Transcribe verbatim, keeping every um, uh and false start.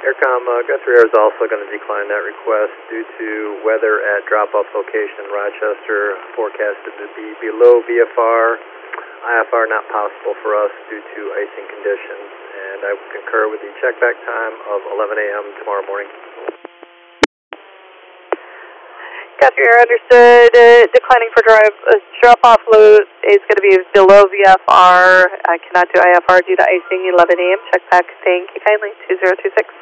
Aircom, uh, Guthrie Air is also going to decline that request due to weather at drop-off location in Rochester forecasted to be below V F R. I F R not possible for us due to icing conditions, and I would concur with the checkback time of eleven A M tomorrow morning. Guthrie Air understood. Uh, declining for drive uh, drop-off load is going to be below V F R. I cannot do I F R due to icing. eleven A M checkback. Thank you kindly. two zero two six.